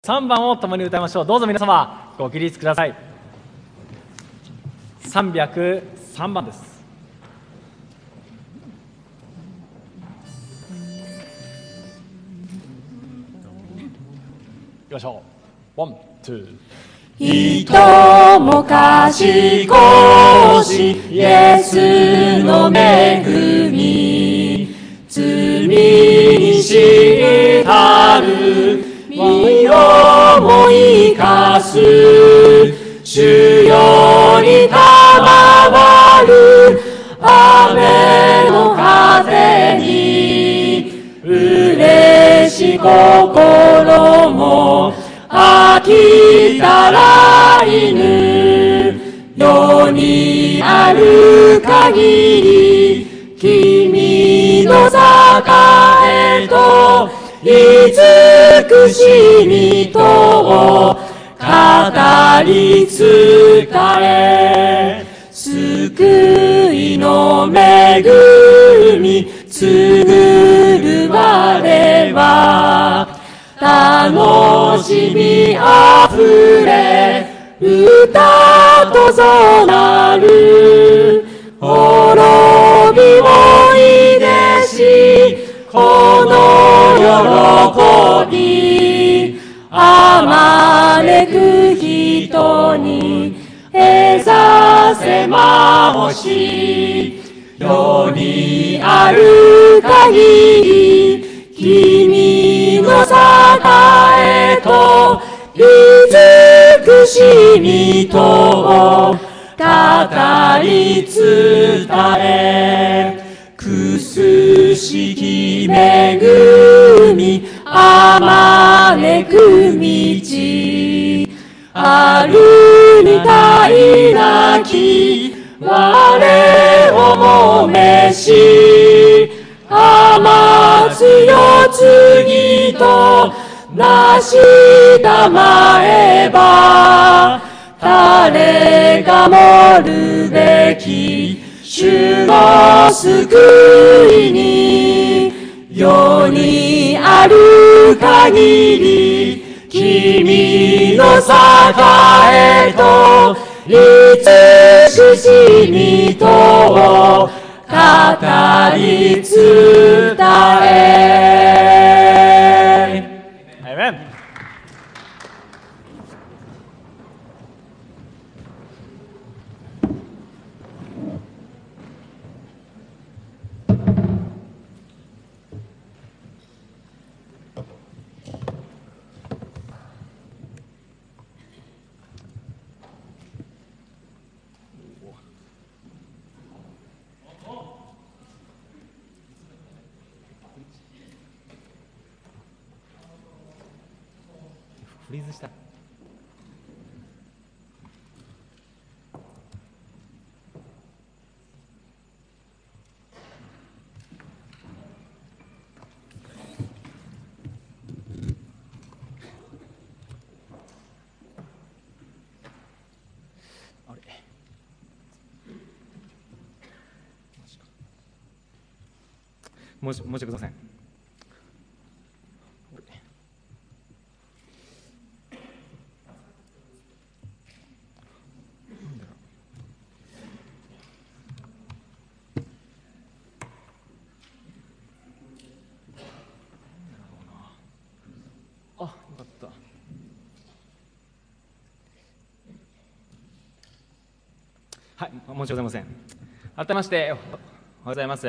3番を共に歌いましょう。どうぞ皆様ご起立ください。303番です。いきましょう。ワン、ツー。 人も賢しイエスの恵み罪にしたる身をも生かす主よに賜る雨の風に嬉し心も飽きたら犬世にある限り君の栄と慈しみとを語り伝え救いの恵みつぐる我は楽しみあふれ歌とぞなる滅びをいでしこの喜びあまねく人にえざせまほし世にある限り君の栄と慈しみとを語り伝え苦しき恵みあまねく道あるにたいなき我をもめし甘強次となしたまえば誰がもるべき主の救いに世にある限り君の栄と慈しみとを語り伝え。 アーメン。フリーズした。あれ。申し訳ございません。あ、よかった。はい、申し訳ございません。改めましておはようございます。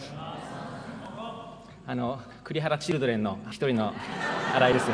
栗原チルドレンの一人の新井です。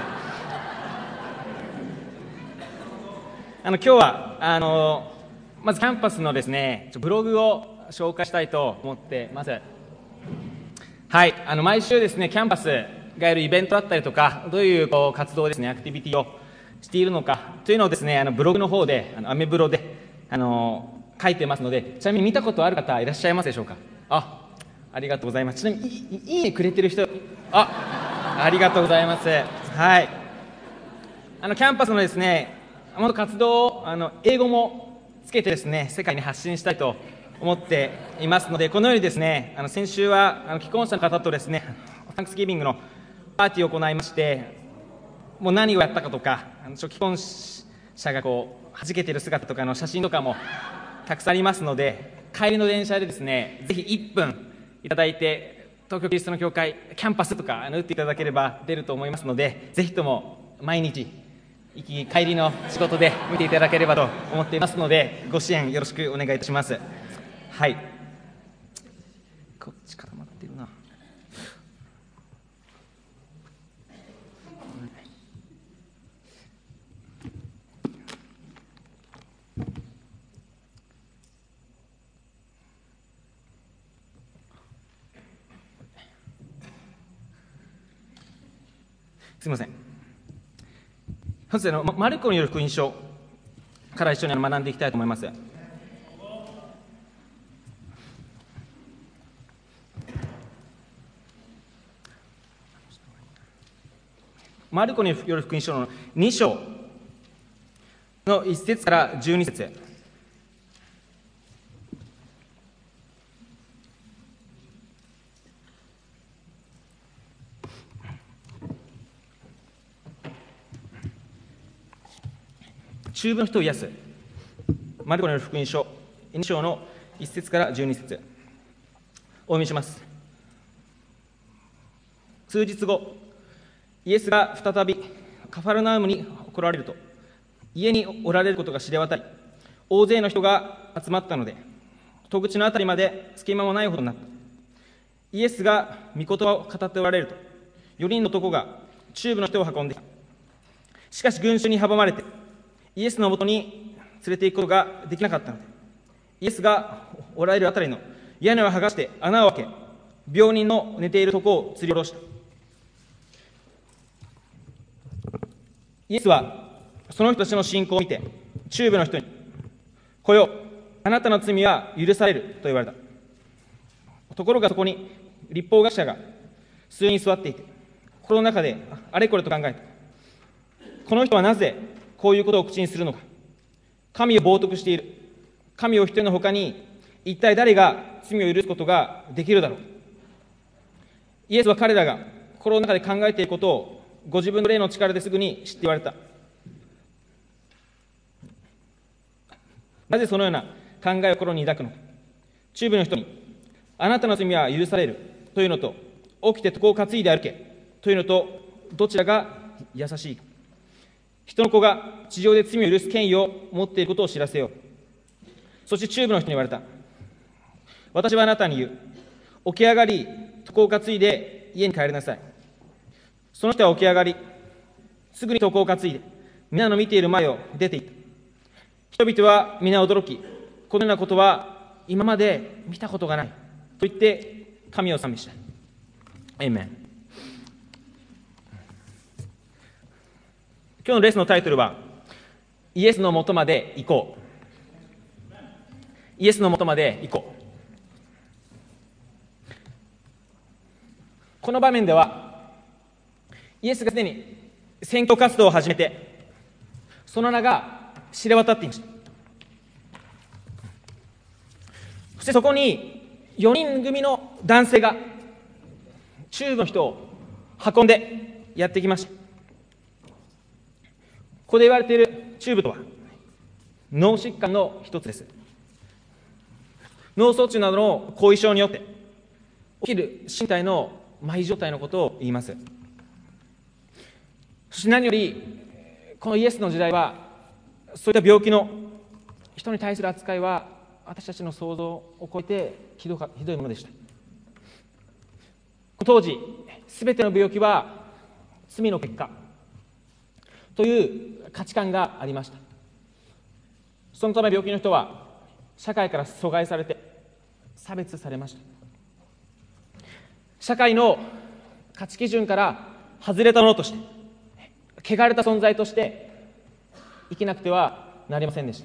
今日はまずキャンパスのですねブログを紹介したいと思ってます。はい、毎週ですねキャンパスがやるイベントだったりとかどういう活動ですねアクティビティをしているのかというのをですねブログの方でアメブロで書いてますので、ちなみに見たことある方いらっしゃいますでしょうか。ありがとうございます。ちなみにいいねくれてる人ありがとうございます。はい、キャンパスのですね活動を英語もつけてですね世界に発信したいと思っていますので、このようにですね先週は既婚者の方とですねサンクスギビングのパーティーを行いまして、 もう何をやったかとか、初期婚者が弾けている姿とかの写真とかもたくさんありますので、帰りの電車でですね、ぜひ1分いただいて、東京キリストの教会キャンパスとか打っていただければ出ると思いますので、ぜひとも毎日帰りの仕事で見ていただければと思っていますので、ご支援よろしくお願いいたします。はい、こっち固まってるな。すみません。本日マルコによる福音書から一緒に学んでいきたいと思います。マルコによる福音書の2章の1節から12節。中部の人を癒す。マルコによる福音書2章の1節から12節。お読みします。数日後、イエスが再びカファルナウムに来られると、家におられることが知れ渡り、大勢の人が集まったので、戸口のあたりまで隙間もないほどになった。イエスが御言葉を語っておられると、4人の男が中部の人を運んできた。しかし群衆に阻まれて、イエスのもとに連れて行くことができなかったので、イエスがおられるあたりの屋根を剥がして穴を開け、病人の寝ているとこを吊り下ろした。イエスはその人たちの信仰を見て、中部の人に、来よ、あなたの罪は許されると言われた。ところがそこに律法学者が数人座っていて、心の中であれこれと考えた。この人はなぜこういうことを口にするのか。神を冒涜している。神を一人のほかに一体誰が罪を許すことができるだろう。イエスは彼らが心の中で考えていることをご自分の霊の力ですぐに知って言われた。なぜそのような考えを心に抱くのか。中部の人に、あなたの罪は許されるというのと、起きて床を担いで歩けというのと、どちらが優しいか。人の子が地上で罪を許す権威を持っていることを知らせよう。そして中部の人に言われた。私はあなたに言う。起き上がり、床を担いで家に帰りなさい。その人は起き上がり、すぐに床を担いで、皆の見ている前を出て行った。人々は皆驚き、このようなことは今まで見たことがない。と言って、神を賛美した。アーメン。今日のレッスンのタイトルは、イエスのもとまで行こう。イエスのもとまで行こう。この場面では、イエスがすでに宣教活動を始めて、その名が知れ渡っていました。そしてそこに4人組の男性が中部の人を運んでやってきました。ここで言われている中部とは脳疾患の一つです。脳卒中などの後遺症によって起きる身体の麻痺状態のことを言います。そして何よりこのイエスの時代はそういった病気の人に対する扱いは私たちの想像を超えてひどいものでした。当時すべての病気は罪の結果という価値観がありました。そのため病気の人は社会から阻害されて差別されました。社会の価値基準から外れたものとして、汚れた存在として生きなくてはなりませんでした。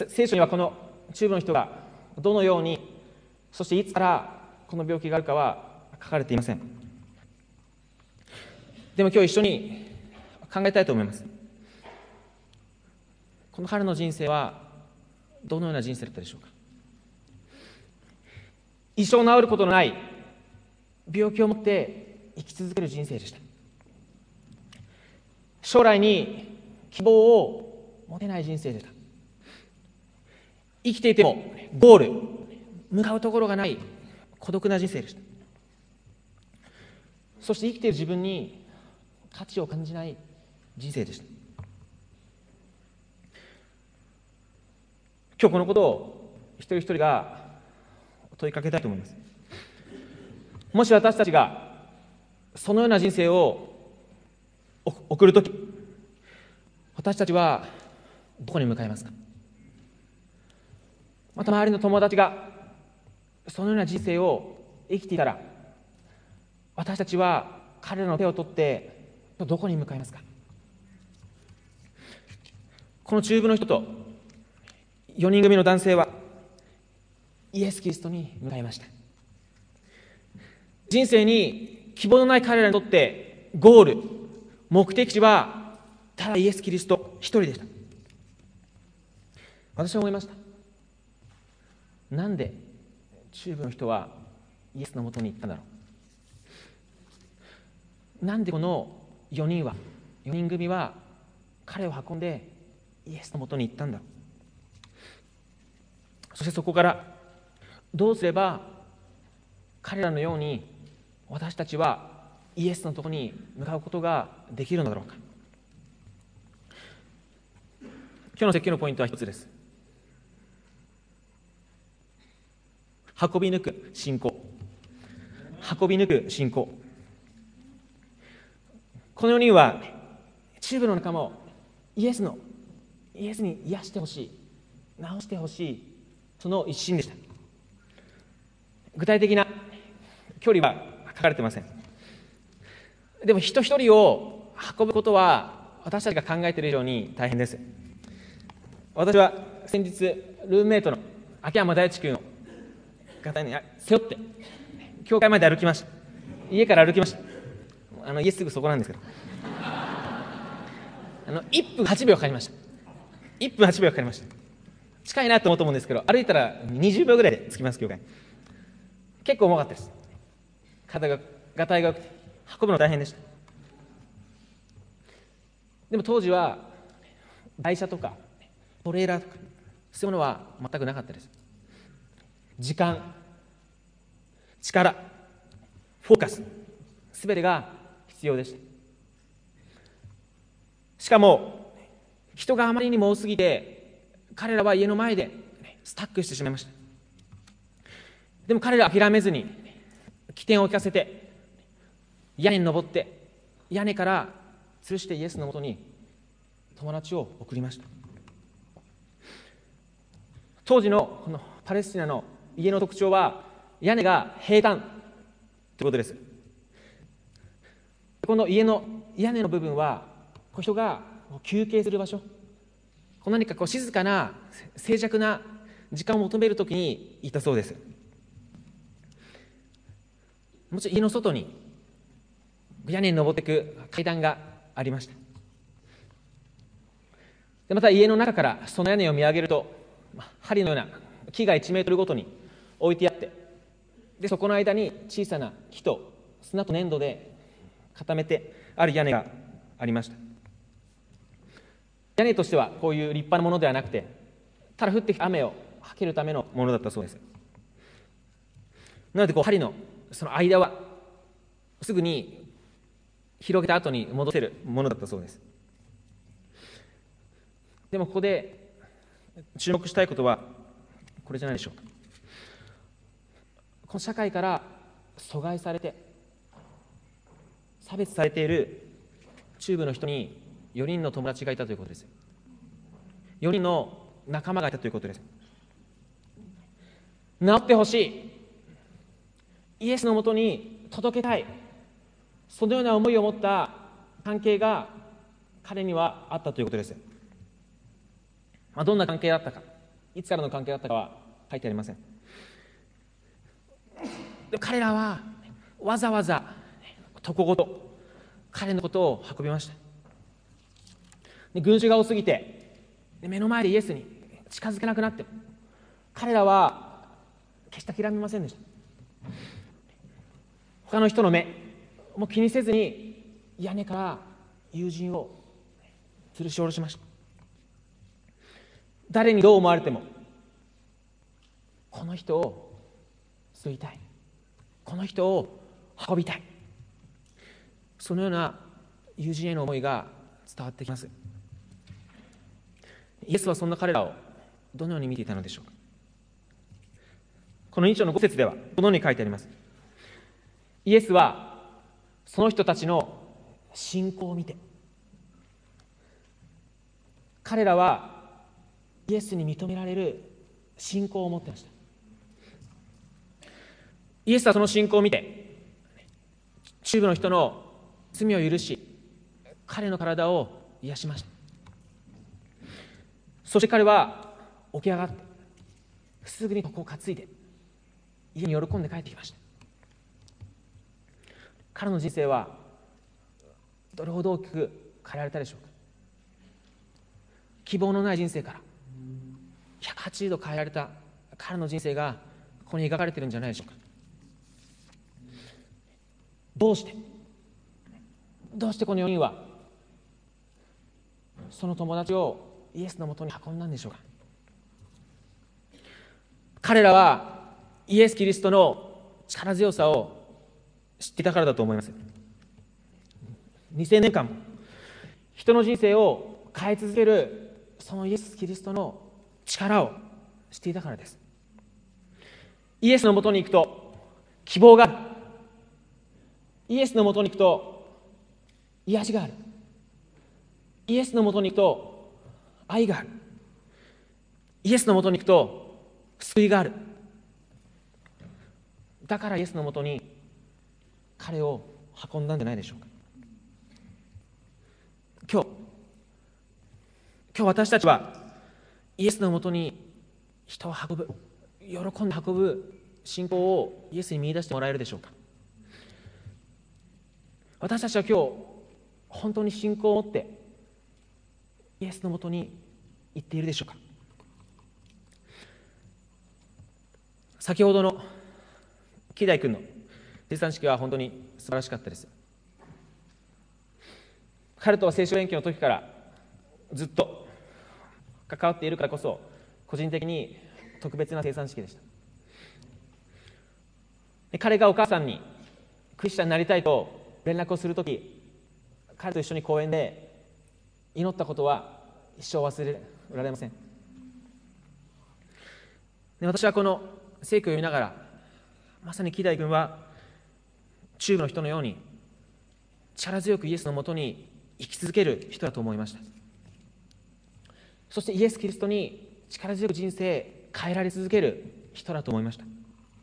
聖書にはこの中部の人がどのように、そしていつからこの病気があるかは書かれていません。でも今日一緒に考えたいと思います。この彼の人生はどのような人生だったでしょうか。一生治ることのない病気を持って生き続ける人生でした。将来に希望を持てない人生でした。生きていてもゴール、向かうところがない孤独な人生でした。そして生きている自分に価値を感じない人生でした。今日このことを一人一人が問いかけたいと思います。もし私たちがそのような人生を送るとき、私たちはどこに向かいますか？また周りの友達がそのような人生を生きていたら、私たちは彼らの手を取ってどこに向かいますか？この中部の人と4人組の男性はイエス・キリストに向かいました。人生に希望のない彼らにとってゴール、目的地はただイエス・キリスト一人でした。私は思いました。なんで中部の人はイエスのもとに行ったんだろう。なんでこの4人組は彼を運んでイエスのもとに行ったんだろう。そしてそこからどうすれば彼らのように私たちはイエスのところに向かうことができるのだろうか。今日の説教のポイントは一つです。運び抜く信仰。運び抜く信仰。この4人は中部の仲間をイエスに癒してほしい、治してほしい、その一心でした。具体的な距離は書かれていません。でも人一人を運ぶことは私たちが考えている以上に大変です。私は先日ルームメイトの秋山大地君の方に背負って教会まで歩きました。家から歩きました。家すぐそこなんですけど1分8秒かかりました。1分8秒かかりました。近いなと思うと思うんですけど、歩いたら20秒ぐらいで着きます。教会結構重かったです。がたいが良くて運ぶの大変でした。でも当時は台車とかトレーラーとかそういうものは全くなかったです。時間、力、フォーカス、すべてが必要でした。しかも人があまりにも多すぎて彼らは家の前でスタックしてしまいました。でも彼らは諦めずに起点を利かせて屋根に登って屋根から吊るしてイエスのもとに友達を送りました。当時のこのパレスチナの家の特徴は屋根が平坦ということです。この家の屋根の部分は人が休憩する場所、何か静かな静寂な時間を求めるときにいたそうです。もちろん家の外に屋根に登っていく階段がありました。でまた家の中からその屋根を見上げると針のような木が1メートルごとに置いてあって、でそこの間に小さな木と砂と粘土で固めてある屋根がありました。屋根としてはこういう立派なものではなくて、ただ降ってきた雨をはけるためのものだったそうです。なので針のその間はすぐに広げた後に戻せるものだったそうです。でもここで注目したいことはこれじゃないでしょうか。この社会から阻害されて差別されている中部の人に4人の友達がいたということです。4人の仲間がいたということです。治ってほしい、イエスのもとに届けたい、そのような思いを持った関係が彼にはあったということです。どんな関係だったか、いつからの関係だったかは書いてありません。で彼らはわざわざとこごと彼のことを運びました。で群衆が多すぎて目の前でイエスに近づけなくなっても彼らは決して諦めませんでした。他の人の目、 もう気にせずに屋根から友人を吊るし下ろしました。誰にどう思われても、この人を救いたい、この人を運びたい、そのような友人への思いが伝わってきます。イエスはそんな彼らをどのように見ていたのでしょうか。この2章の5節ではこのように書いてあります。イエスはその人たちの信仰を見て、彼らはイエスに認められる信仰を持っていました。イエスはその信仰を見て、中部の人の罪を許し、彼の体を癒しました。そして彼は起き上がってすぐに床を担いで家に喜んで帰ってきました。彼の人生はどれほど大きく変えられたでしょうか。希望のない人生から180度変えられた彼の人生がここに描かれているんじゃないでしょうか。どうしてこの4人はその友達をイエスのもとに運んだんでしょうか。彼らはイエス・キリストの力強さを知っていたからだと思います。2000年間も人の人生を変え続けるそのイエス・キリストの力を知っていたからです。イエスのもとに行くと希望がある。イエスのもとに行くと癒しがある。イエスのもとに行くと愛がある。イエスのもとに行くと救いがある。だからイエスのもとに彼を運んだんじゃないでしょうか。今日私たちはイエスのもとに人を運ぶ、喜んで運ぶ信仰をイエスに見出してもらえるでしょうか。私たちは今日本当に信仰を持ってイエスのもとに行っているでしょうか。先ほどの希代君の生産式は本当に素晴らしかったです。彼とは聖書勉強の時からずっと関わっているからこそ個人的に特別な生産式でした。彼がお母さんにクリスチャンになりたいと連絡をするとき、彼と一緒に公園で祈ったことは一生忘れられません。で、私はこの聖句を読みながら、まさに希代君は中部の人のように力強くイエスのもとに生き続ける人だと思いました。そしてイエス・キリストに力強く人生変えられ続ける人だと思いました。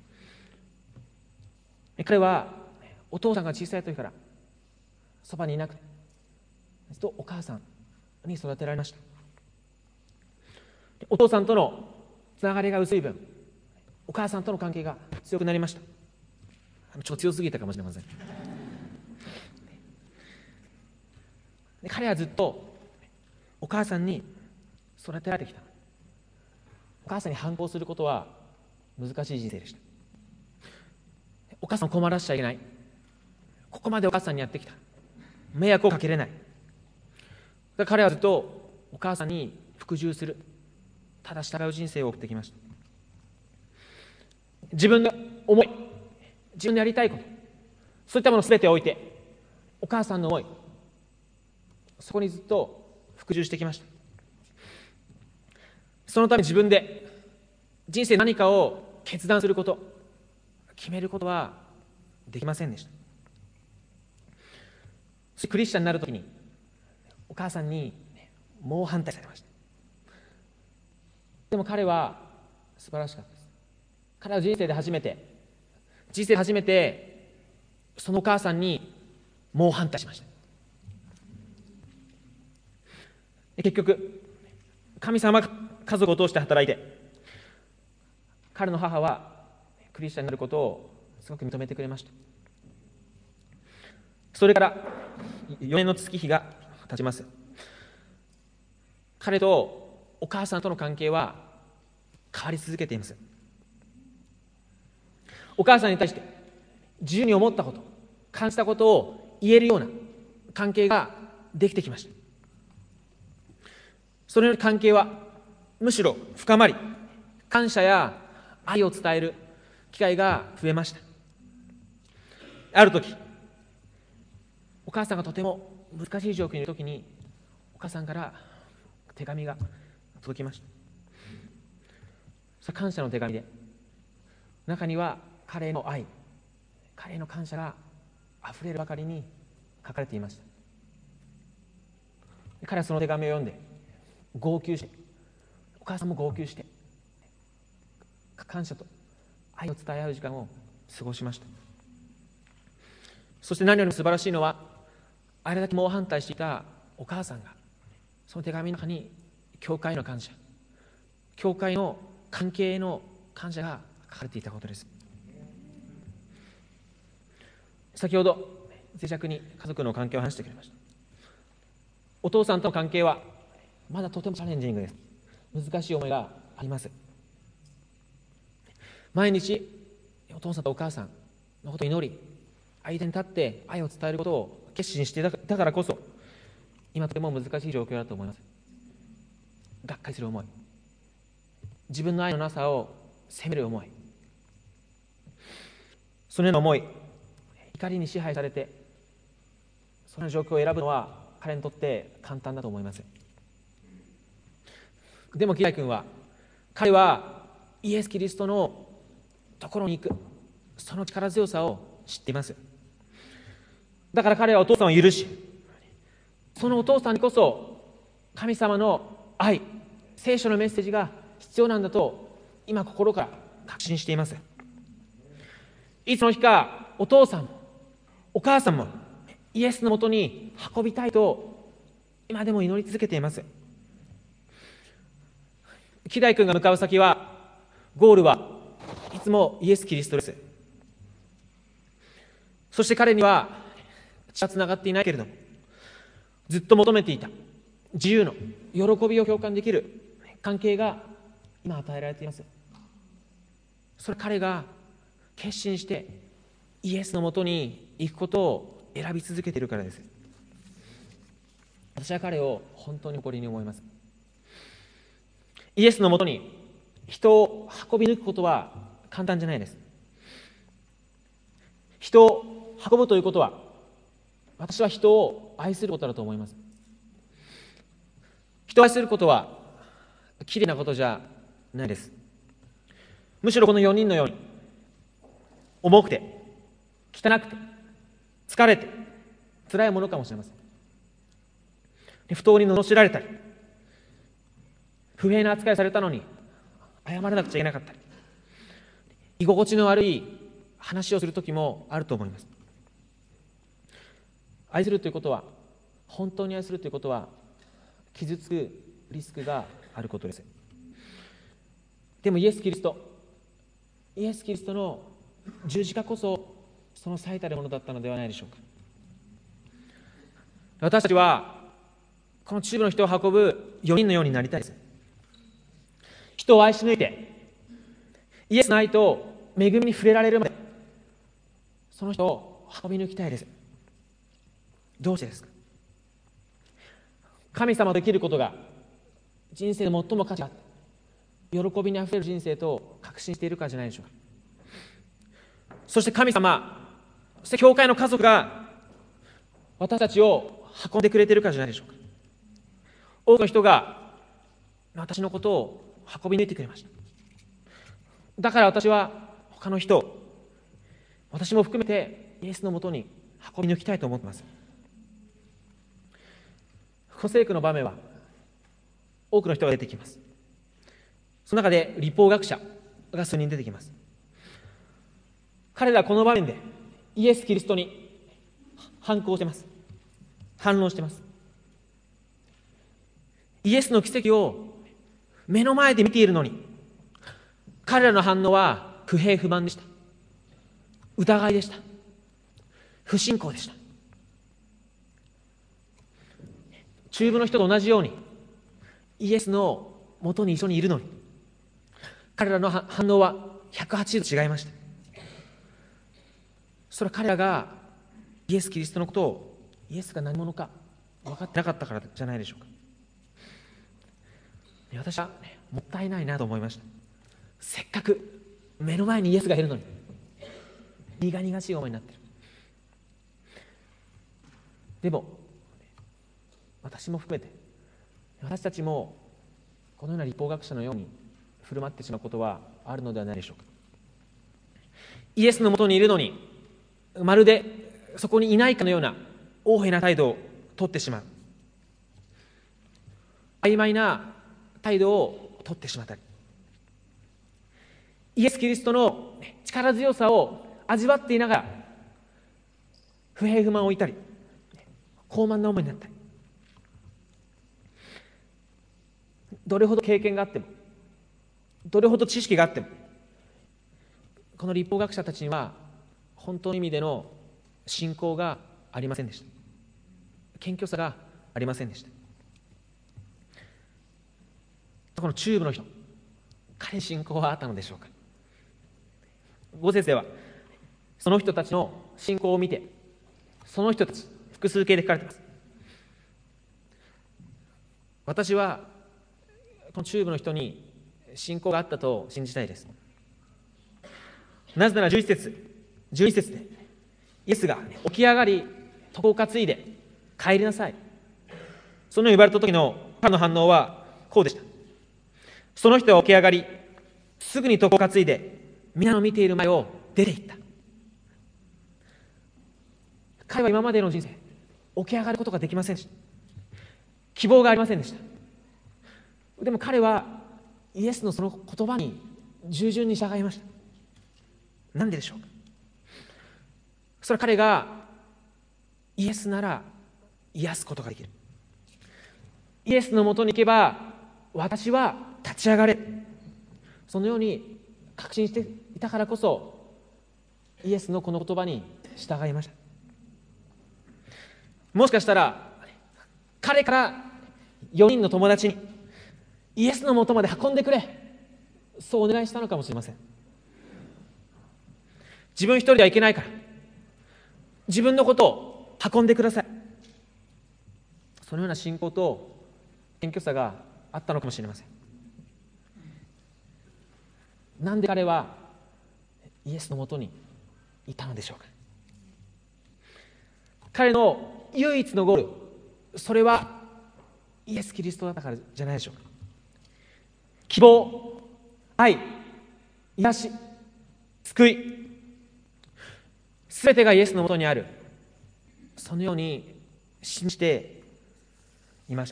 彼はお父さんが小さい時からそばにいなくて、ずっとお母さんに育てられました。お父さんとのつながりが薄い分、お母さんとの関係が強くなりました。ちょっと強すぎたかもしれません。で、彼はずっとお母さんに育てられてきた。お母さんに反抗することは難しい人生でした。お母さんを困らせちゃいけない。ここまでお母さんにやってきた。迷惑をかけれない。だから彼はずっとお母さんに服従する、ただ従う人生を送ってきました。自分の思い、自分のやりたいこと、そういったものすべてを置いて、お母さんの思い、そこにずっと服従してきました。そのため自分で人生何かを決断すること、決めることはできませんでした。そしてクリスチャンになるときにお母さんに猛反対されました。でも彼は素晴らしかったです。彼は人生で初めてそのお母さんに猛反対しました。結局神様が家族を通して働いて、彼の母はクリスチャンになることをすごく認めてくれました。それから4年の月日が経ちます。彼とお母さんとの関係は変わり続けています。お母さんに対して自由に思ったこと、 感じたことを言えるような関係ができてきました。そのように関係はむしろ深まり、感謝や愛を伝える機会が増えました。ある時、お母さんがとても難しい状況にいる時に、お母さんから手紙が届きました。それは感謝の手紙で、中には彼への愛、彼への感謝があふれるばかりに書かれていました。彼はその手紙を読んで号泣して、お母さんも号泣して、感謝と愛を伝え合う時間を過ごしました。そして何よりも素晴らしいのは、あれだけ猛反対していたお母さんが、その手紙の中に教会への感謝、教会の関係への感謝が書かれていたことです。先ほど脆弱に家族の関係を話してくれました。お父さんとの関係はまだとてもチャレンジングです。難しい思いがあります。毎日お父さんとお母さんのことを祈り、相手に立って愛を伝えることを決心していたからこそ、今とても難しい状況だと思います。がっかりする思い、自分の愛のなさを責める思い、そのような思い、怒りに支配されてその状況を選ぶのは彼にとって簡単だと思います。でもキライ君は、彼はイエス・キリストのところに行く、その力強さを知っています。だから彼はお父さんを許し、そのお父さんにこそ神様の愛、聖書のメッセージが必要なんだと今心から確信しています。いつの日かお父さんもお母さんもイエスのもとに運びたいと今でも祈り続けています。キダイ君が向かう先は、ゴールはいつもイエス・キリストです。そして彼には血はつながっていないけれども、ずっと求めていた自由の喜びを共感できる関係が今与えられています。それは彼が決心してイエスのもとに行くことを選び続けているからです。私は彼を本当に誇りに思います。イエスのもとに人を運び抜くことは簡単じゃないです。人を運ぶということは、私は人を愛することだと思います。人を愛することはきれいなことじゃないです。むしろこの4人のように重くて汚くて疲れて辛いものかもしれません。不当に罵られたり、不平な扱いされたのに謝らなくちゃいけなかったり、居心地の悪い話をする時もあると思います。愛するということは、本当に愛するということは、傷つくリスクがあることです。でもイエス・キリストの十字架こそその最たるものだったのではないでしょうか。私たちはこの秩父の人を運ぶ4人のようになりたいです。人を愛し抜いて、イエスの愛と恵みに触れられるまで、その人を運び抜きたいです。どうしてですか。神様と生きることが人生で最も価値があって、喜びにあふれる人生と確信しているからじゃないでしょうか。そして神様、そして教会の家族が私たちを運んでくれているからじゃないでしょうか。多くの人が私のことを運び抜いてくれました。だから私は他の人を、私も含めてイエスのもとに運び抜きたいと思っています。補正句の場面は多くの人が出てきます。その中で律法学者が数人出てきます。彼らはこの場面でイエス・キリストに反抗しています。反論しています。イエスの奇跡を目の前で見ているのに、彼らの反応は不平不満でした。疑いでした。不信仰でした。中部の人と同じようにイエスの元に一緒にいるのに、彼らの反応は180度違いました。それは彼らがイエス・キリストのことを、イエスが何者か分かってなかったからじゃないでしょうか。私は、もったいないなと思いました。せっかく目の前にイエスがいるのに苦々しい思いになっている。でも私も含めて私たちもこのような律法学者のように振る舞ってしまうことはあるのではないでしょうか。イエスのもとにいるのにまるでそこにいないかのような横柄な態度をとってしまう、曖昧な態度をとってしまったり、イエス・キリストの力強さを味わっていながら不平不満を置いたり高慢な思いになったり、どれほど経験があってもどれほど知識があってもこの律法学者たちには本当の意味での信仰がありませんでした。謙虚さがありませんでした。この中部の人、彼に信仰はあったのでしょうか。5節ではその人たちの信仰を見て、その人たち複数形で書かれています。私はこの中部の人に信仰があったと信じたいです。なぜなら11節12節でイエスが起き上がり床を担いで帰りなさい、そのように言われた時の彼の反応はこうでした。その人は起き上がりすぐに床を担いで皆の見ている前を出て行った。彼は今までの人生起き上がることができませんでした。希望がありませんでした。でも彼はイエスのその言葉に従順に従いました。なんででしょうか。それは彼がイエスなら癒すことができる、イエスのもとに行けば私は立ち上がれ、そのように確信していたからこそイエスのこの言葉に従いました。もしかしたら彼から4人の友達にイエスのもとまで運んでくれ、そうお願いしたのかもしれません。自分一人ではいけないから自分のことを運んでください、そのような信仰と謙虚さがあったのかもしれません。なんで彼はイエスのもとにいたのでしょうか。彼の唯一のゴール、それはイエス・キリストだったからじゃないでしょうか。希望、愛、癒し、救い、すべてがイエスのもとにある、そのように信じていました。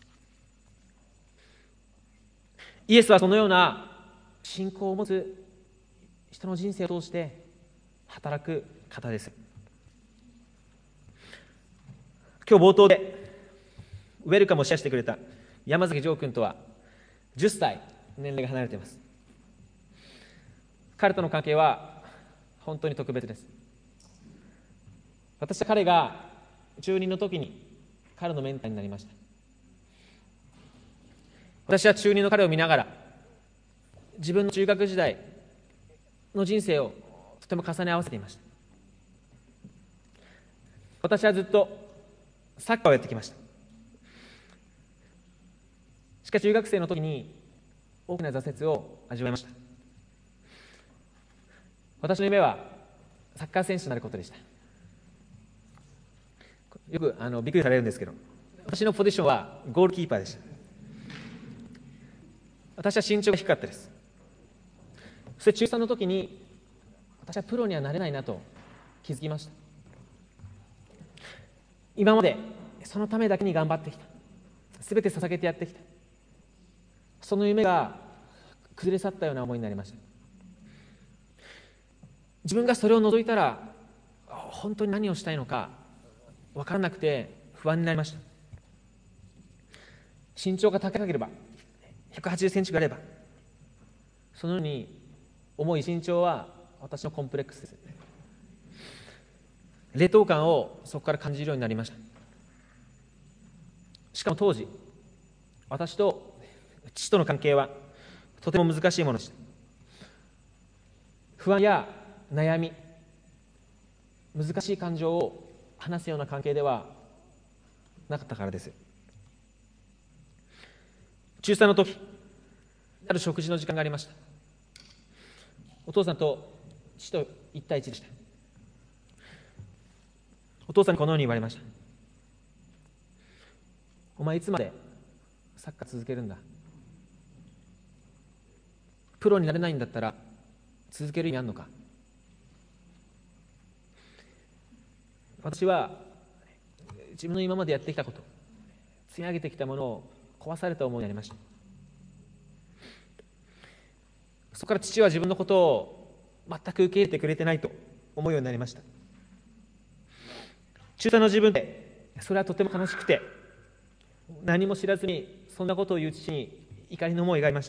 イエスはそのような信仰を持つ人の人生を通して働く方です。今日冒頭でウェルカムをシェアしてくれた山崎丈君とは10歳年齢が離れています。彼との関係は本当に特別です。私は彼が中2の時に彼のメンターになりました。私は中2の彼を見ながら自分の中学時代の人生をとても重ね合わせていました。私はずっとサッカーをやってきました。しかし中学生の時に大きな挫折を味わいました。私の夢はサッカー選手になることでした。よくびっくりされるんですけど、私のポジションはゴールキーパーでした。私は身長が低かったです。そして中3の時に私はプロにはなれないなと気づきました。今までそのためだけに頑張ってきた、すべて捧げてやってきた、その夢が崩れ去ったような思いになりました。自分がそれを除いたら本当に何をしたいのか分からなくて不安になりました。身長が高ければ180センチがあればそのように重い身長は私のコンプレックスです。劣等感をそこから感じるようになりました。しかも当時私と父との関係はとても難しいものでした。不安や悩み、難しい感情を話すような関係ではなかったからです。中3の時、ある食事の時間がありました。お父さんと父と1対1でした。お父さんにこのように言われました。お前いつまでサッカー続けるんだ。プロになれないんだったら続ける意味あるのか。私は自分の今までやってきたこと、積み上げてきたものを壊された思いになりました。そこから父は自分のことを全く受け入れてくれてないと思うようになりました。中3の自分でそれはとても悲しくて、何も知らずにそんなことを言う父に怒りの思いがありました。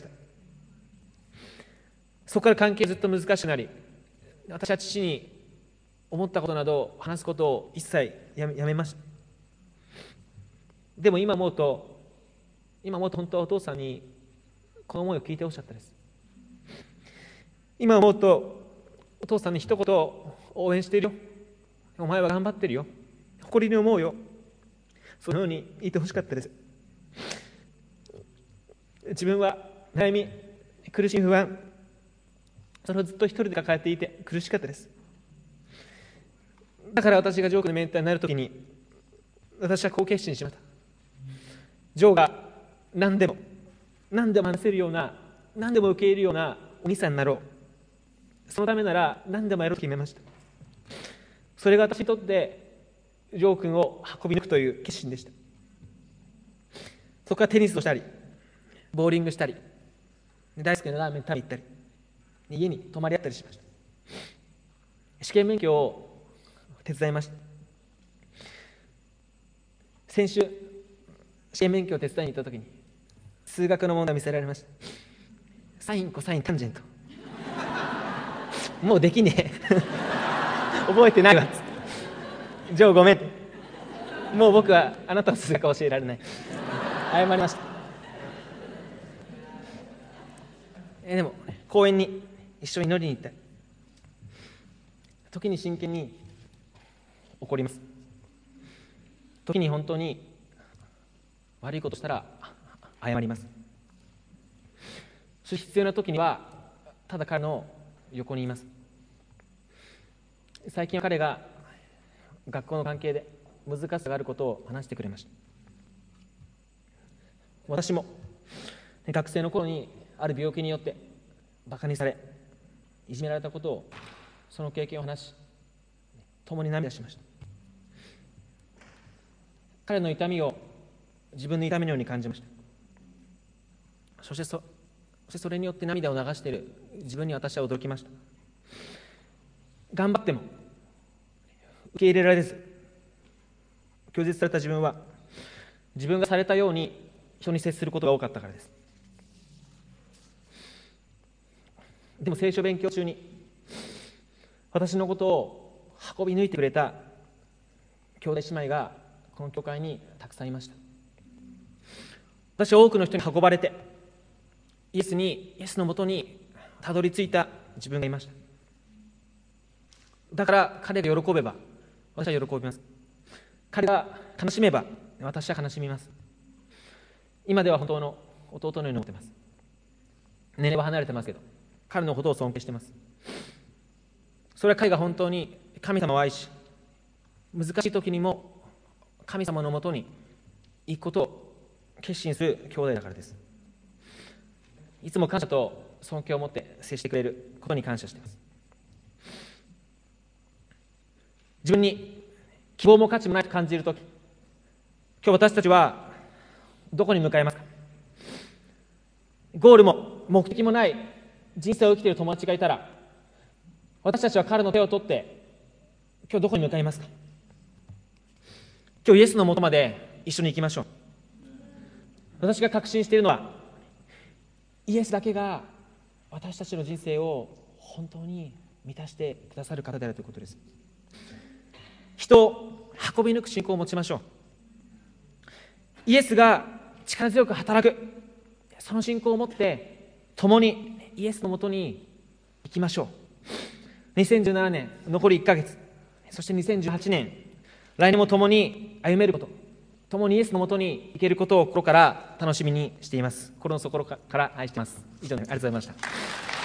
そこから関係ずっと難しくなり、私は父に思ったことなど話すことを一切やめました。でも今思うと本当はお父さんにこの思いを聞いてほしかったです。今思うとお父さんに一言応援しているよ、お前は頑張ってるよ、誇りに思うよ、そのように言ってほしかったです。自分は悩み、苦しい不安、それをずっと一人で抱えていて苦しかったです。だから私がジョー君のメンターになるときに、私はこう決心しました。ジョーが何でも話せるような、何でも受け入れるようなお兄さんになろう。そのためなら何でもやろうと決めました。それが私にとってジョー君を運び抜くという決心でした。そこからテニスをしたり、ボーリングしたり、大好きなラーメン食べに行ったり、家に泊まり合ったりしました。試験勉強を手伝いました。先週試験勉強を手伝いに行った時に数学の問題を見せられました。サイン、コサイン、タンジェントもうできねえ覚えてないわっつって、ジョーごめん、もう僕はあなたの数学を教えられない、謝りました。でも公園に一緒に乗りに行ったり、時に真剣に怒ります。時に本当に悪いことしたら謝ります。そして必要な時にはただ彼の横にいます。最近は彼が学校の関係で難しさがあることを話してくれました。私も学生の頃にある病気によってバカにされ、いじめられたことを、その経験を話し、共に涙しました。彼の痛みを自分の痛みのように感じました。そしてそれによって涙を流している自分に私は驚きました。頑張っても受け入れられず、拒絶された自分は、自分がされたように人に接することが多かったからです。でも聖書勉強中に私のことを運び抜いてくれた兄弟姉妹がこの教会にたくさんいました。私は多くの人に運ばれてイエスのもとにたどり着いた自分がいました。だから彼が喜べば私は喜びます。彼が悲しめば私は悲しみます。今では本当の弟のように思っています。年齢は離れてますけど、彼のことを尊敬しています。それは彼が本当に神様を愛し、難しい時にも神様のもとに行くことを決心する兄弟だからです。いつも感謝と尊敬を持って接してくれることに感謝しています。自分に希望も価値もないと感じるとき、今日私たちはどこに向かいますか？ゴールも目的もない人生を生きている友達がいたら、私たちは彼の手を取って今日どこに向かいますか？今日イエスのもとまで一緒に行きましょう。私が確信しているのは、イエスだけが私たちの人生を本当に満たしてくださる方であるということです。人を運び抜く信仰を持ちましょう。イエスが力強く働く、その信仰を持って共にイエスのもとに行きましょう。2017年残り1ヶ月、そして2018年来年も共に歩めること、共にイエスのもとに行けることを心から楽しみにしています。心の底から愛しています。以上です。ありがとうございました。